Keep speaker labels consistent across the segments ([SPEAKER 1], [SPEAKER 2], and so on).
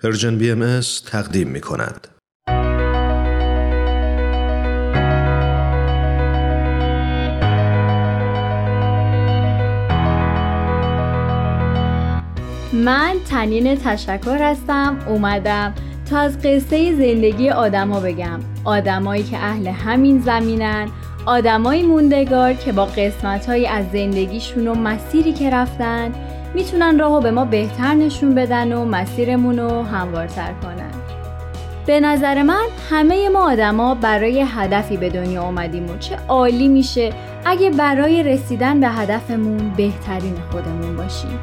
[SPEAKER 1] پرژن BMS تقدیم می کند.
[SPEAKER 2] من تنین تشکر هستم. اومدم تا از قصه زندگی آدما بگم. آدمایی که اهل همین زمینن، آدمای موندگار که با قسمت‌های از زندگیشون و مسیری که رفتن میتونن راهو به ما بهتر نشون بدن و مسیرمونو هموارتر کنن. به نظر من همه ما آدما برای هدفی به دنیا اومدیم و چه عالی میشه اگه برای رسیدن به هدفمون بهترین خودمون باشیم.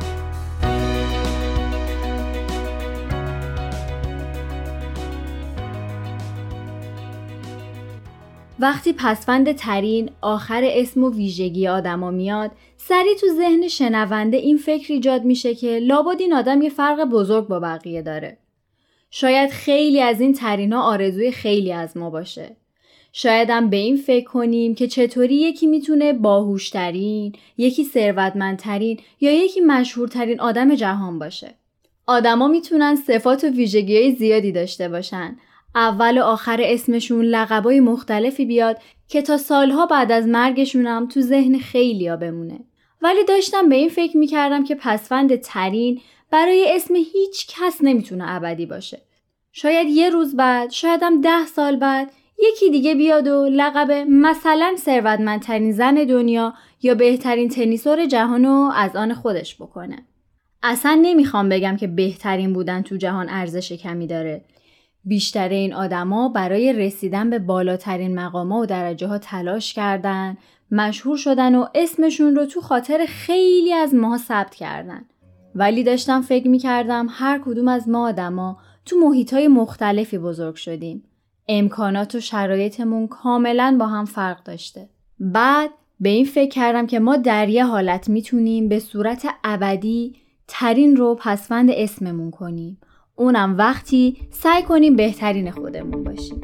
[SPEAKER 2] وقتی پسوند ترین آخر اسم و ویژگی آدما میاد، سریع تو ذهن شنونده این فکر ایجاد میشه که لابد این آدم یه فرق بزرگ با بقیه داره. شاید خیلی از این ترینا آرزوی خیلی از ما باشه. شاید هم به این فکر کنیم که چطوری یکی میتونه باهوشترین، یکی ثروتمندترین یا یکی مشهورترین آدم جهان باشه. آدما میتونن صفات و ویژگی‌های زیادی داشته باشن. اول و آخر اسمشون لقبای مختلفی بیاد که تا سالها بعد از مرگشون هم تو ذهن خیلیا بمونه. ولی داشتم به این فکر میکردم که پسوند ترین برای اسم هیچ کس نمیتونه ابدی باشه. شاید یه روز بعد، شاید هم 10 سال بعد یکی دیگه بیاد و لقب مثلا ثروتمندترین زن دنیا یا بهترین تنیسور جهانو از آن خودش بکنه. اصلا نمیخوام بگم که بهترین بودن تو جهان ارزش کمی داره. بیشتر این آدما برای رسیدن به بالاترین مقام‌ها و درجه‌ها تلاش کردن، مشهور شدن و اسمشون رو تو خاطر خیلی از ماها ثبت کردن. ولی داشتم فکر می‌کردم هر کدوم از ما آدما تو محیط‌های مختلفی بزرگ شدیم. امکانات و شرایطمون کاملاً با هم فرق داشته. بعد به این فکر کردم که ما در یه حالت میتونیم به صورت ابدی ترین رو پسوند اسممون کنیم. اونم وقتی سعی کنیم بهترین خودمون باشیم.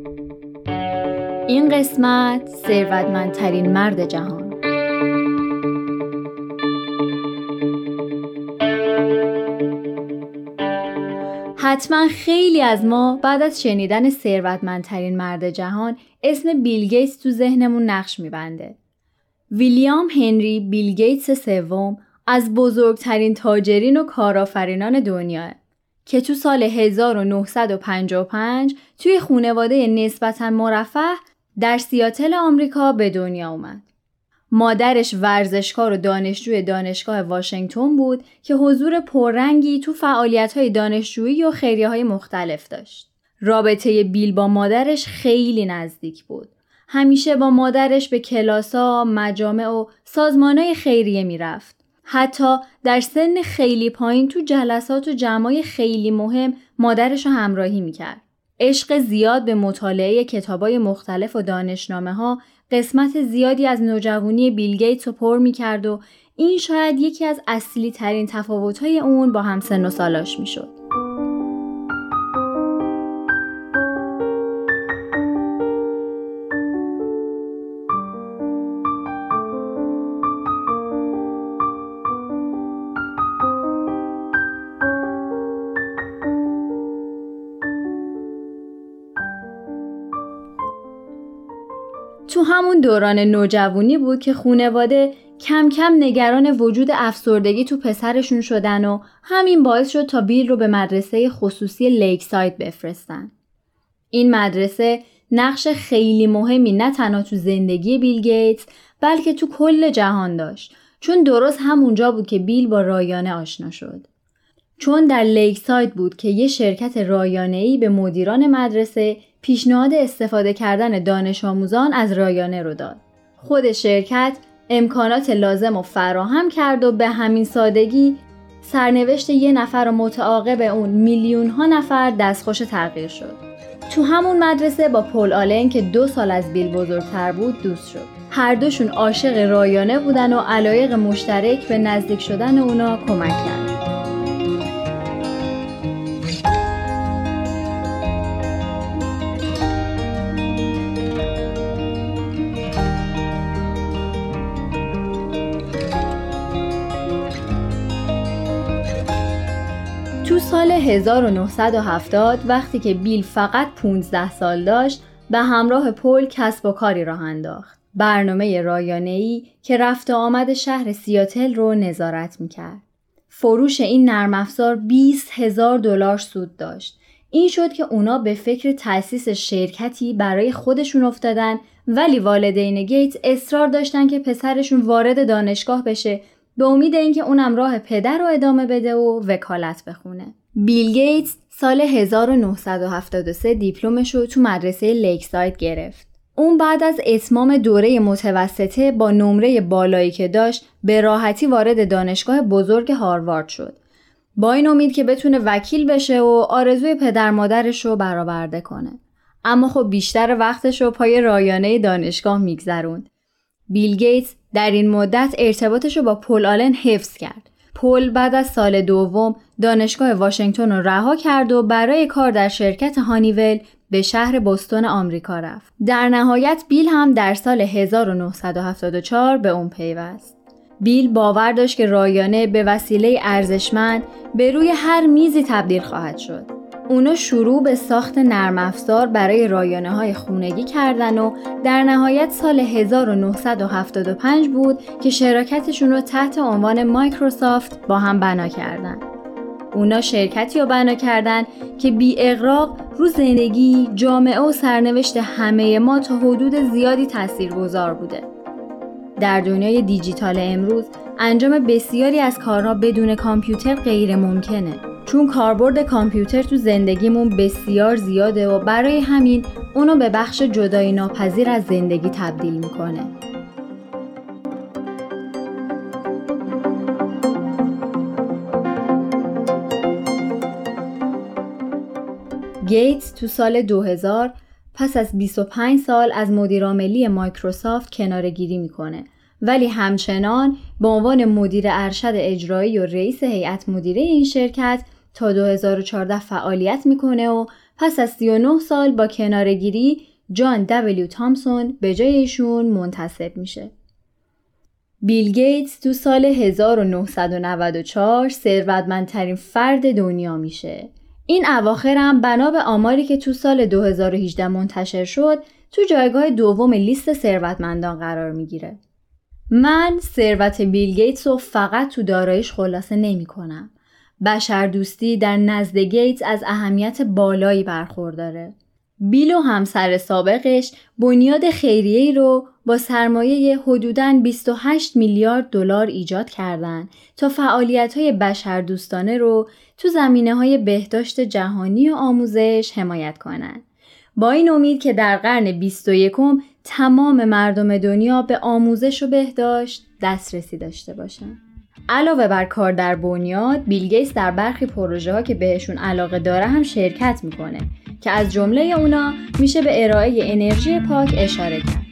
[SPEAKER 2] این قسمت ثروتمندترین مرد جهان. حتما خیلی از ما بعد از شنیدن ثروتمندترین مرد جهان اسم بیل گیتس تو ذهنمون نقش میبنده. ویلیام هنری بیل گیتس سوم از بزرگترین تاجرین و کارآفرینان دنیاه که تو سال 1955 توی خانواده نسبتاً مرفه در سیاتل آمریکا به دنیا اومد. مادرش ورزشکار و دانشجوی دانشگاه واشنگتن بود که حضور پررنگی تو فعالیت‌های دانشجویی و خیریه‌های مختلف داشت. رابطه بیل با مادرش خیلی نزدیک بود. همیشه با مادرش به کلاس‌ها، مجامع و سازمان‌های خیریه میرفت. حتی در سن خیلی پایین تو جلسات و جمعای خیلی مهم مادرشو همراهی میکرد. عشق زیاد به مطالعه کتابای مختلف و دانشنامه‌ها قسمت زیادی از نوجوانی بیل گیتس رو پر میکرد و این شاید یکی از اصلی ترین تفاوت‌های اون با همسن و سالاش میشد. تو همون دوران نوجوانی بود که خانواده کم کم نگران وجود افسردگی تو پسرشون شدن و همین باعث شد تا بیل رو به مدرسه خصوصی لیک ساید بفرستن. این مدرسه نقش خیلی مهمی نه تنها تو زندگی بیل گیتس بلکه تو کل جهان داشت، چون درست همونجا بود که بیل با رایانه آشنا شد. چون در لیک ساید بود که یه شرکت رایانه‌ای به مدیران مدرسه پیشنهاد استفاده کردن دانش آموزان از رایانه رو داد. خود شرکت امکانات لازم رو فراهم کرد و به همین سادگی سرنوشت یه نفر و متعاقب اون میلیون‌ها نفر دستخوش تغییر شد. تو همون مدرسه با پل آلن که 2 سال از بیل بزرگتر بود دوست شد. هر دوشون عاشق رایانه بودن و علایق مشترک به نزدیک شدن اونا کمک کرد. سال 1970 وقتی که بیل فقط 15 سال داشت به همراه پل کسب و کاری راه انداخت. برنامه رایانه‌ای که رفت و آمد شهر سیاتل رو نظارت میکرد. فروش این نرم افزار $20,000 سود داشت. این شد که اونا به فکر تأسیس شرکتی برای خودشون افتادن، ولی والدین گیتس اصرار داشتن که پسرشون وارد دانشگاه بشه به امید اینکه اونم راه پدر رو ادامه بده و وکالت بخونه. بیل گیتس سال 1973 دیپلمش رو تو مدرسه لیکساید گرفت. اون بعد از اتمام دوره متوسطه با نمره بالایی که داشت به راحتی وارد دانشگاه بزرگ هاروارد شد. با این امید که بتونه وکیل بشه و آرزوی پدر مادرش رو برآورده کنه. اما خب بیشتر وقتش رو پای رایانه دانشگاه میگذروند. بیل گیتس در این مدت ارتباطش رو با پل آلن حفظ کرد. پل بعد از سال دوم دانشگاه واشنگتن رو رها کرد و برای کار در شرکت هانیول به شهر بوستون آمریکا رفت. در نهایت بیل هم در سال 1974 به اون پیوست. بیل باور داشت که رایانه به وسیله ارزشمند به روی هر میزی تبدیل خواهد شد. اونا شروع به ساخت نرم افزار برای رایانه‌های خونگی کردن و در نهایت سال 1975 بود که شراکتشون رو تحت عنوان مایکروسافت با هم بنا کردن. اونا شرکتی رو بنا کردن که بی اغراق رو زندگی، جامعه و سرنوشت همه ما تا حدود زیادی تاثیرگذار بوده. در دنیای دیجیتال امروز انجام بسیاری از کارها بدون کامپیوتر غیر ممکنه. چون کاربرد کامپیوتر تو زندگیمون بسیار زیاده و برای همین اونو به بخش جدایی ناپذیر از زندگی تبدیل میکنه. گیتس تو سال 2000 پس از 25 سال از مدیرعاملی مایکروسافت کناره‌گیری میکنه، ولی همچنان به عنوان مدیر ارشد اجرایی و رئیس هیئت مدیره این شرکت تا 2014 فعالیت میکنه و پس از 39 سال با کناره‌گیری جان دبلیو تامسون به جای ایشون منتصب میشه. بیل گیتس تو سال 1994 ثروتمندترین فرد دنیا میشه. این اواخر هم بنا به آماری که تو سال 2018 منتشر شد تو جایگاه دوم لیست ثروتمندان قرار میگیره. من ثروت بیل گیتس رو فقط تو داراییش خلاصه نمی کنم. بشردوستی در نزد گیتس از اهمیت بالایی برخورداره. بیل و همسر سابقش بنیاد خیریه‌ای رو با سرمایه حدوداً 28 میلیارد دلار ایجاد کردن تا فعالیت‌های بشردوستانه رو تو زمینه‌های بهداشت جهانی و آموزش حمایت کنن. با این امید که در قرن 21 تمام مردم دنیا به آموزش و بهداشت دسترسی داشته باشن. علاوه بر کار در بنیاد، بیل گیتس در برخی پروژه‌ها که بهشون علاقه داره هم شرکت میکنه که از جمله اونا میشه به ارائه انرژی پاک اشاره کرد.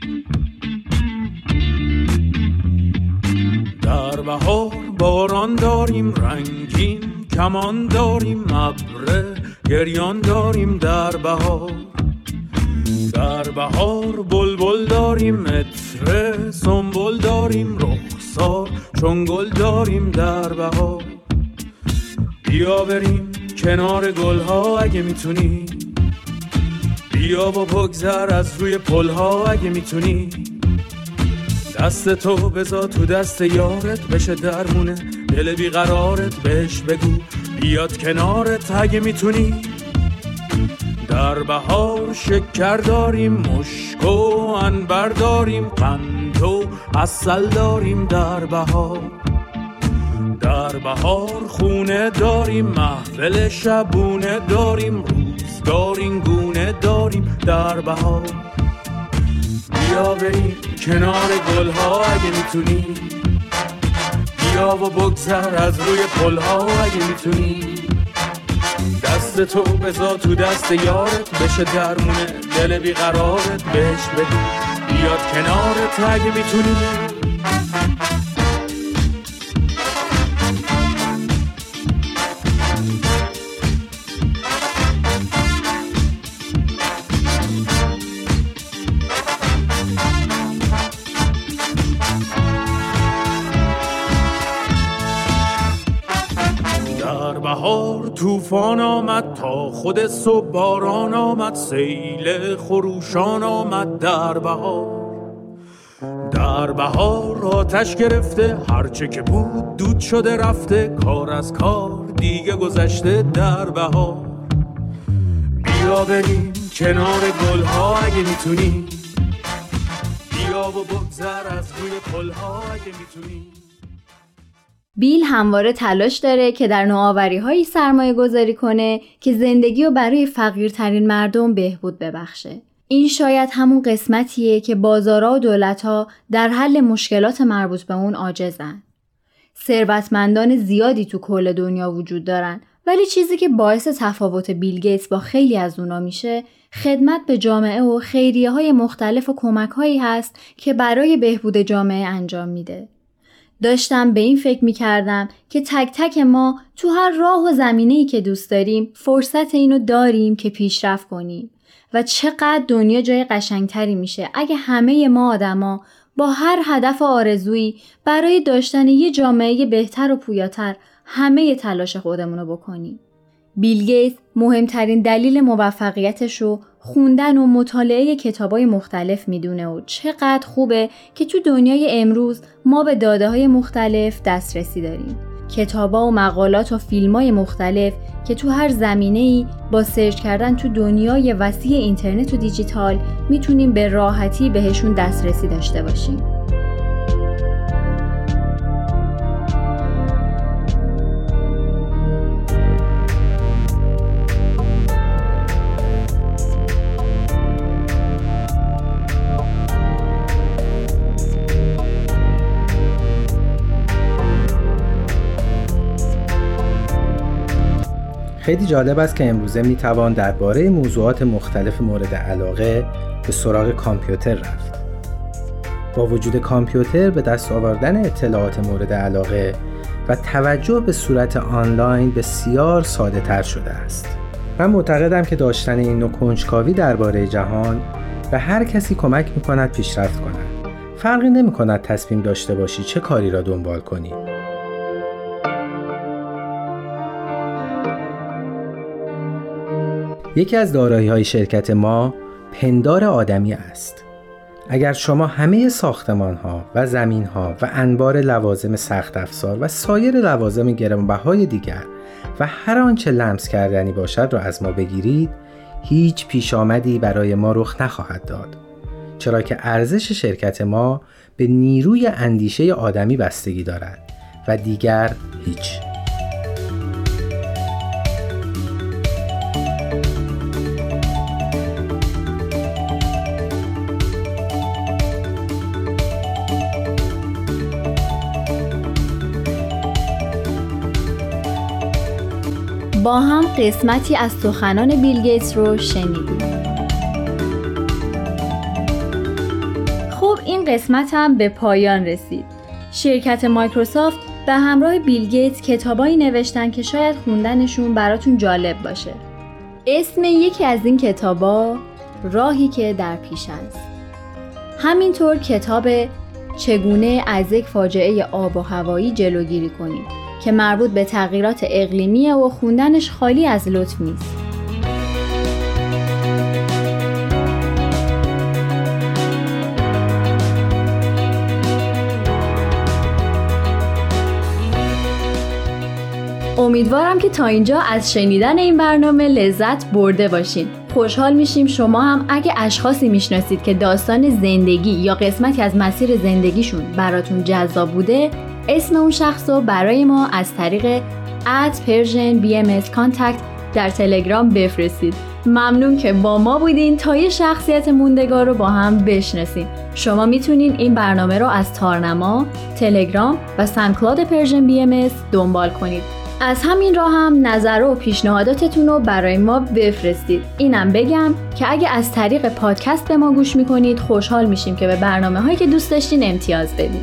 [SPEAKER 3] در بهار باران داریم رنگین، کمان داریم ابر گریان داریم در بهار. در بهار بلبل داریم عطر سنبل داریم رخسار چون گل داریم در بهار. بیا بریم کنار گلها اگه میتونی، بیا و بگذر از روی پلها اگه میتونی. دست تو بذار تو دست یارت بشه درمونه دل بیقرارت، بهش بگو بیاد کنارت اگه میتونی. در بهار شکر داریم مشک و عنبر داریم، قند و عسل داریم در بهار. در بهار خونه داریم محفل شبونه داریم، روزگار این گونه داریم در بهار. بیا بریم کنار گلها اگه میتونی، بیا و بگذر از روی پلها اگه میتونی. دست تو بذار تو دست یارت بشه درمونه دل بیقرارت، بهش بگو بیاد کنارت اگه میتونی. طوفان آمد تا خود صبح باران آمد، سیل خروشان آمد در بهار. در بهار آتش گرفته، هرچه که بود دود شده رفته، کار از کار دیگه گذشته در بهار. بیا بریم کنار گلها اگه میتونی، بیا و بگذر از روی پلها اگه میتونی.
[SPEAKER 2] بیل همواره تلاش داره که در نوآوری‌هایی سرمایه گذاری کنه که زندگی رو برای فقیرترین مردم بهبود ببخشه. این شاید همون قسمتیه که بازارها و دولت‌ها در حل مشکلات مربوط به اون عاجزن. ثروتمندان زیادی تو کل دنیا وجود دارن، ولی چیزی که باعث تفاوت بیل گیتس با خیلی از اونا میشه، خدمت به جامعه و خیریه‌های مختلف و کمک‌هایی هست که برای بهبود جامعه انجام میده. داشتم به این فکر می‌کردم که تک تک ما تو هر راه و زمینه‌ای که دوست داریم فرصت اینو داریم که پیشرفت کنیم و چقدر دنیا جای قشنگتری میشه اگه همه ما آدما با هر هدف و آرزویی برای داشتن یه جامعه بهتر و پویاتر همه تلاش خودمون رو بکنیم. بیل گیتس مهمترین دلیل موفقیتش رو خوندن و مطالعه کتابای مختلف میدونه و چقدر خوبه که تو دنیای امروز ما به داده‌های مختلف دسترسی داریم. کتابا و مقالات و فیلمای مختلف که تو هر زمینه‌ای با سرچ کردن تو دنیای وسیع اینترنت و دیجیتال میتونیم به راحتی بهشون دسترسی داشته باشیم.
[SPEAKER 4] خیلی جالب است که امروزه میتوان درباره موضوعات مختلف مورد علاقه به سراغ کامپیوتر رفت. با وجود کامپیوتر به دست آوردن اطلاعات مورد علاقه و توجه به صورت آنلاین بسیار ساده تر شده است. من معتقدم که داشتن این نوع کنجکاوی درباره جهان به هر کسی کمک میکند پیشرفت کند. فرقی نمیکند تصمیم داشته باشی چه کاری را دنبال کنی. یکی از دارایی‌های شرکت ما پندار آدمی است. اگر شما همه ساختمان‌ها و زمین‌ها و انبار لوازم سخت افزار و سایر لوازم گرانبهای دیگر و هر آنچه لمس کردنی باشد را از ما بگیرید، هیچ پیشامدی برای ما رخ نخواهد داد، چرا که ارزش شرکت ما به نیروی اندیشه آدمی بستگی دارد و دیگر هیچ.
[SPEAKER 2] با هم قسمتی از سخنان بیل گیتس رو شنیدیم. خب این قسمت هم به پایان رسید. شرکت مایکروسافت به همراه بیل گیتس کتابایی نوشتن که شاید خوندنشون براتون جالب باشه. اسم یکی از این کتابا راهی که در پیش است. همینطور کتاب چگونه از یک فاجعه آب و هوایی جلوگیری کنیم که مربوط به تغییرات اقلیمیه و خوندنش خالی از لطف نیست. امیدوارم که تا اینجا از شنیدن این برنامه لذت برده باشین. خوشحال میشیم شما هم اگه اشخاصی میشناسید که داستان زندگی یا قسمتی از مسیر زندگیشون براتون جذاب بوده، اسم اون شخص رو برای ما از طریق @PersianBMSContact در تلگرام بفرستید. ممنون که با ما بودین تا یه شخصیت موندگار رو با هم بشناسین. شما میتونین این برنامه رو از تارنما، تلگرام و ساندکلاود پرژن BMS دنبال کنید. از همین راه هم نظر و پیشنهاداتتون رو برای ما بفرستید. اینم بگم که اگه از طریق پادکست به ما گوش میکنید خوشحال میشیم که به برنامه هایی که دوست داشتین امتیاز بدین.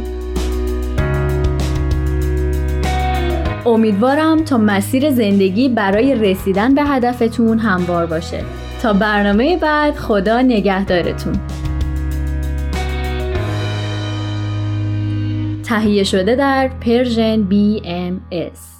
[SPEAKER 2] امیدوارم تا مسیر زندگی برای رسیدن به هدفتون هموار باشه. تا برنامه بعد، خدا نگهدارتون. تهیه شده در پرژن BMS.